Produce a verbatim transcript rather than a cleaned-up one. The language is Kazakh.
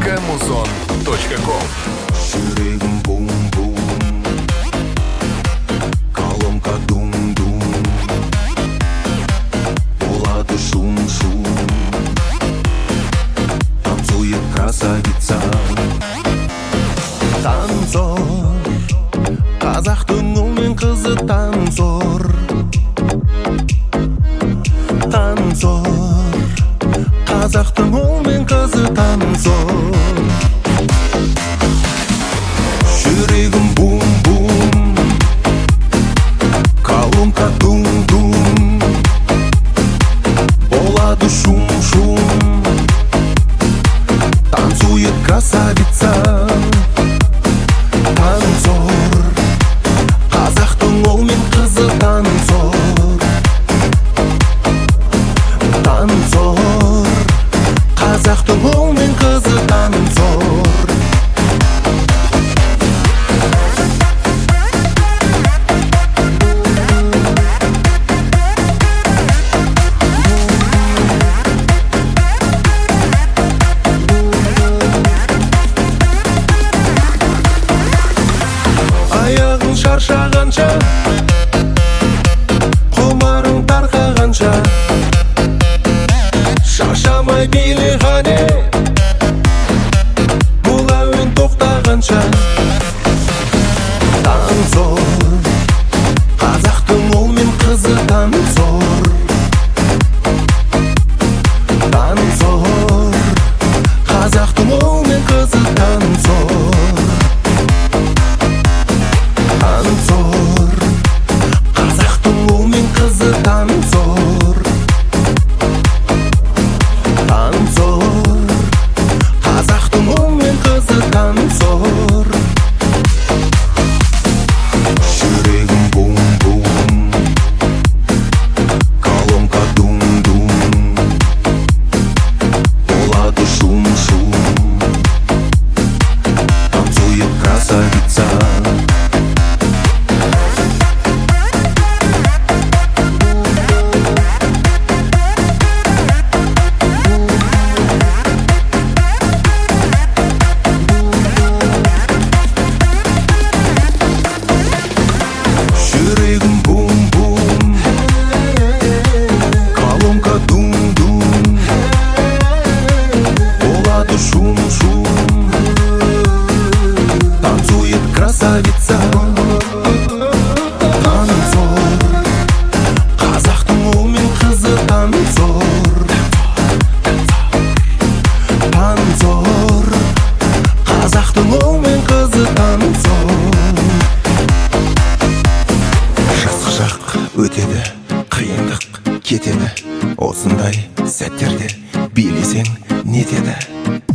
точка музон точка ком. Жүрегім бум-бум, колонка дум-дум, болады шум-шум, танцует красавица. Танцор, қазақтың ұл мен қызы танцор. Танцор, қазақтың ұл мен қызы танцор. Жүрегім бум-бум, колонка дум-дум, болады шум-шум, танцует красавица. Танцор, қазақтың ұл мен қызы танцор. Танцор, қазақтың ұл мен қызы танцор. Аяғың шаршағанша, құмарың тарқағанша, шаршамай биле ғане, бұл әуен тоқтағанша. Танцор, қазақтың ұл мен қызы танцор. Танцор, қазақтың ұл мен қызы танцор. Танцор, қазақтың ұл мен қызы танцор. Танцор, қазақтың ұл мен қызы танцор. Жүрегім бум-бум, колонка дум-дум, болады шум-шум, танцует красавица. Жүрегім бум-бум, колонка дум-дум, болады шум-шум, танцует красавица. Танцор, қазақтың ұл мен қызы танцор. Танцор, қазақтың ұл мен қызы танцор. Жасық жақ өтеді, қиындық кетеді, осындай сәттерде билесең нетеді.